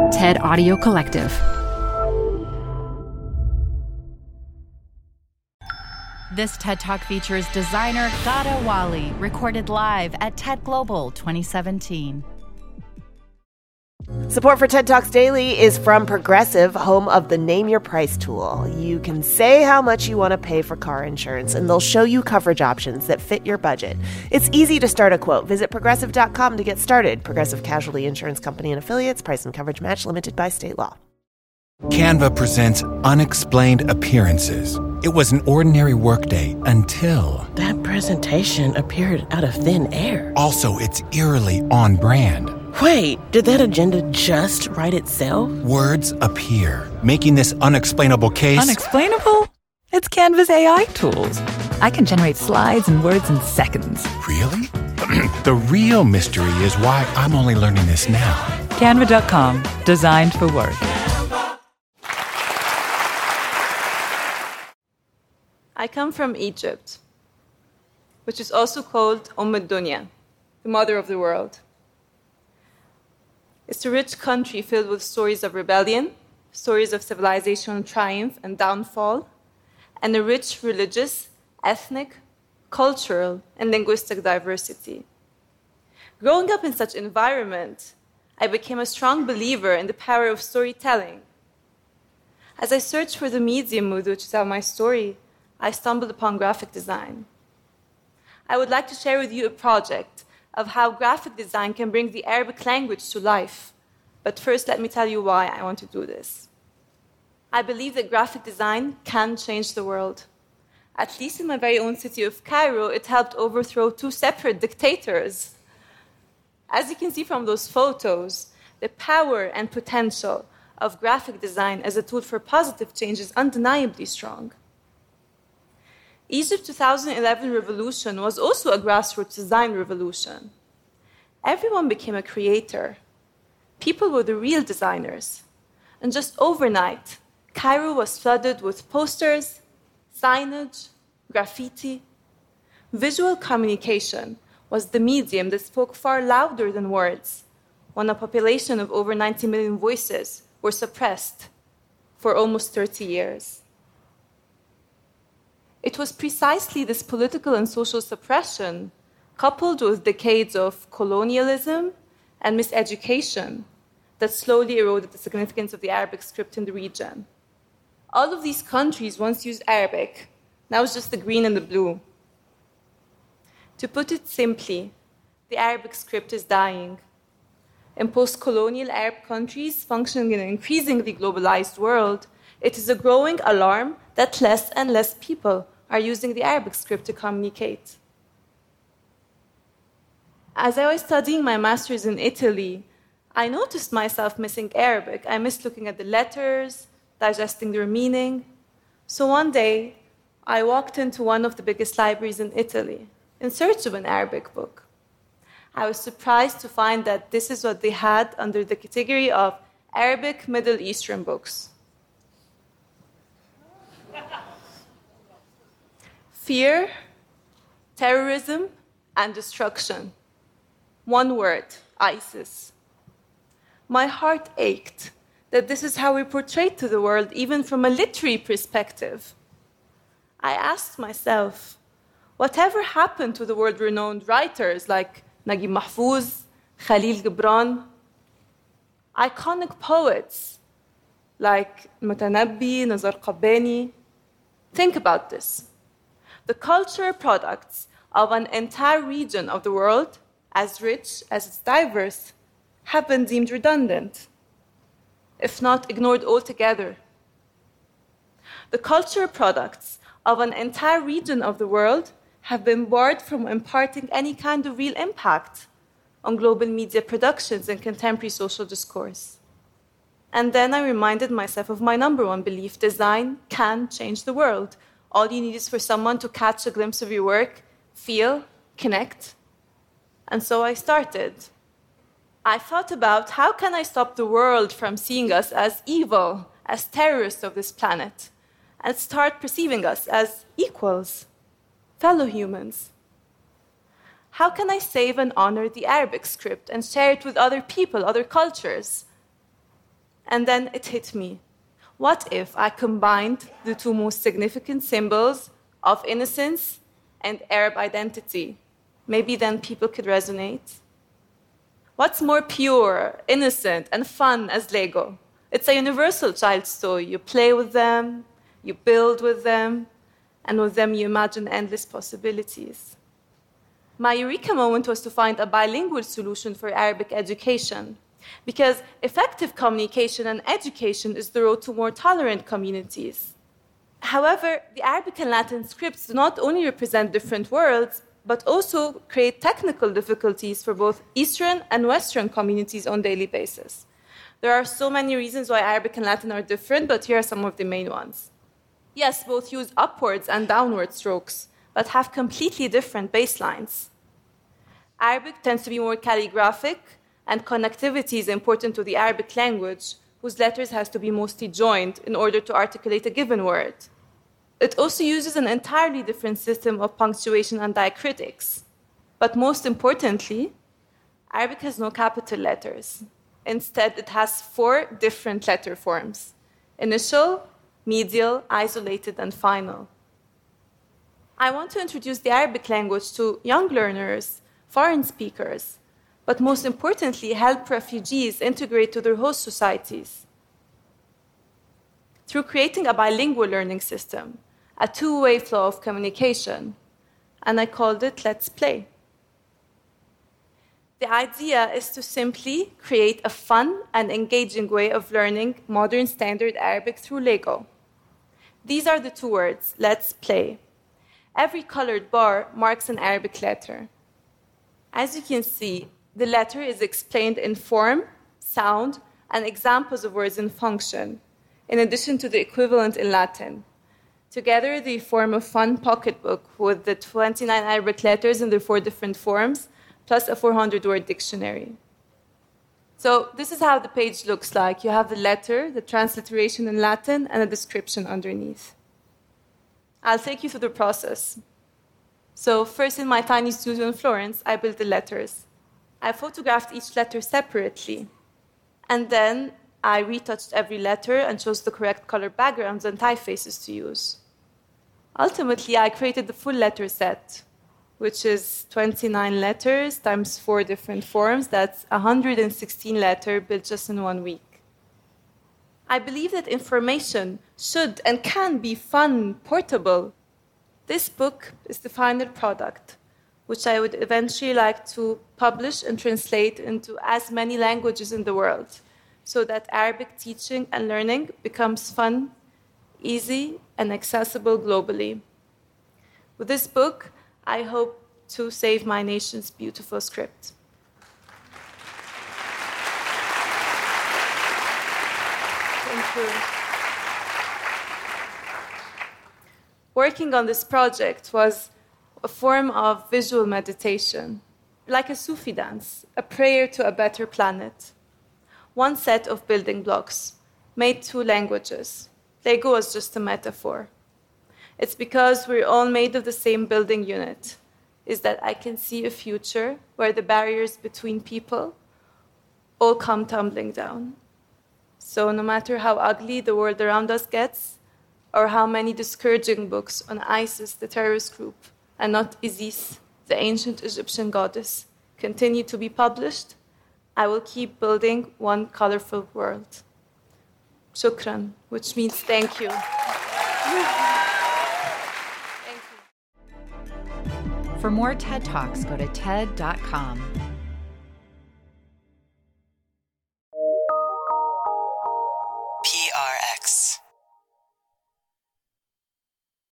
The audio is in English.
TED Audio Collective. This TED Talk features designer Ghada Wali, recorded live at TED Global 2017. Support for TED Talks Daily is from Progressive, home of the Name Your Price tool. You can say how much you want to pay for car insurance, and they'll show you coverage options that fit your budget. It's easy to start a quote. Visit Progressive.com to get started. Progressive Casualty Insurance Company and Affiliates. Price and coverage match limited by state law. Canva presents Unexplained Appearances. It was an ordinary workday until... that presentation appeared out of thin air. Also, it's eerily on brand. Wait, did that agenda just write itself? Words appear, making this unexplainable case... Unexplainable? It's Canva's AI tools. I can generate slides and words in seconds. Really? The real mystery is why I'm only learning this now. Canva.com, designed for work. I come from Egypt, which is also called Ad-Dunya, the mother of the world. It's a rich country filled with stories of rebellion, stories of civilizational triumph and downfall, and a rich religious, ethnic, cultural, and linguistic diversity. Growing up in such an environment, I became a strong believer in the power of storytelling. As I searched for the medium with which to tell my story, I stumbled upon graphic design. I would like to share with you a project of how graphic design can bring the Arabic language to life. But first, let me tell you why I want to do this. I believe that graphic design can change the world. At least in my very own city of Cairo, it helped overthrow 2 separate dictators. As you can see from those photos, the power and potential of graphic design as a tool for positive change is undeniably strong. Egypt's 2011 revolution was also a grassroots design revolution. Everyone became a creator. People were the real designers. And just overnight, Cairo was flooded with posters, signage, graffiti. Visual communication was the medium that spoke far louder than words, when a population of over 90 million voices were suppressed for almost 30 years. It was precisely this political and social suppression, coupled with decades of colonialism and miseducation, that slowly eroded the significance of the Arabic script in the region. All of these countries once used Arabic. Now it's just the green and the blue. To put it simply, the Arabic script is dying. In post-colonial Arab countries functioning in an increasingly globalized world, it is a growing alarm that less and less people are using the Arabic script to communicate. As I was studying my master's in Italy, I noticed myself missing Arabic. I missed looking at the letters, digesting their meaning. So one day, I walked into one of the biggest libraries in Italy in search of an Arabic book. I was surprised to find that this is what they had under the category of Arabic Middle Eastern books. Fear, terrorism, and destruction. One word, ISIS. My heart ached that this is how we're portrayed to the world, even from a literary perspective. I asked myself, whatever happened to the world-renowned writers like Naguib Mahfouz, Khalil Gibran, iconic poets like Mutanabbi, Nazar Qabbani? Think about this. The cultural products of an entire region of the world, as rich as it's diverse, have been deemed redundant, if not ignored altogether. The cultural products of an entire region of the world have been barred from imparting any kind of real impact on global media productions and contemporary social discourse. And then I reminded myself of my number one belief: design can change the world. All you need is for someone to catch a glimpse of your work, feel, connect. And so I started. I thought about how can I stop the world from seeing us as evil, as terrorists of this planet, and start perceiving us as equals, fellow humans. How can I save and honor the Arabic script and share it with other people, other cultures? And then it hit me. What if I combined the two most significant symbols of innocence and Arab identity? Maybe then people could resonate. What's more pure, innocent, and fun as Lego? It's a universal child's toy. You play with them, you build with them, and with them you imagine endless possibilities. My eureka moment was to find a bilingual solution for Arabic education, because effective communication and education is the road to more tolerant communities. However, the Arabic and Latin scripts do not only represent different worlds, but also create technical difficulties for both Eastern and Western communities on a daily basis. There are so many reasons why Arabic and Latin are different, but here are some of the main ones. Yes, both use upwards and downward strokes, but have completely different baselines. Arabic tends to be more calligraphic, and connectivity is important to the Arabic language, whose letters have to be mostly joined in order to articulate a given word. It also uses an entirely different system of punctuation and diacritics. But most importantly, Arabic has no capital letters. Instead, it has 4 different letter forms: initial, medial, isolated, and final. I want to introduce the Arabic language to young learners, foreign speakers, but most importantly, help refugees integrate to their host societies. Through creating a bilingual learning system, a two-way flow of communication, and I called it Let's Play. The idea is to simply create a fun and engaging way of learning modern standard Arabic through Lego. These are the 2 words, let's play. Every colored bar marks an Arabic letter. As you can see, the letter is explained in form, sound, and examples of words in function, in addition to the equivalent in Latin. Together, they form a fun pocketbook with the 29 Arabic letters in their 4 different forms, plus a 400-word dictionary. So this is how the page looks like. You have the letter, the transliteration in Latin, and a description underneath. I'll take you through the process. So first, in my tiny studio in Florence, I built the letters. I photographed each letter separately, and then I retouched every letter and chose the correct color backgrounds and typefaces to use. Ultimately, I created the full letter set, which is 29 letters times 4 different forms. That's 116 letters built just in 1 week. I believe that information should and can be fun, portable. This book is the final product, which I would eventually like to publish and translate into as many languages in the world, so that Arabic teaching and learning becomes fun, easy, and accessible globally. With this book, I hope to save my nation's beautiful script. Thank you. Working on this project was a form of visual meditation, like a Sufi dance, a prayer to a better planet. 1 set of building blocks, made 2 languages. Lego was just a metaphor. It's because we're all made of the same building unit, is that I can see a future where the barriers between people all come tumbling down. So no matter how ugly the world around us gets, or how many discouraging books on ISIS, the terrorist group, and not Isis, the ancient Egyptian goddess, continue to be published, I will keep building one colorful world. Shukran, which means thank you. Thank you. For more TED Talks, go to TED.com. PRX.